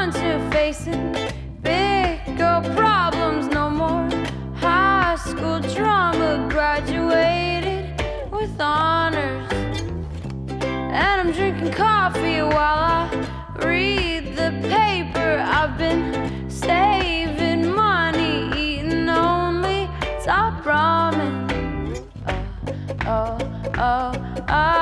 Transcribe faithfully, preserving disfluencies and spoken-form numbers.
on to facing big girl problems. No more high school drama, graduated with honors. And I'm drinking coffee while I read the paper. I've been saving money, eating only top ramen. Oh, oh, oh, oh.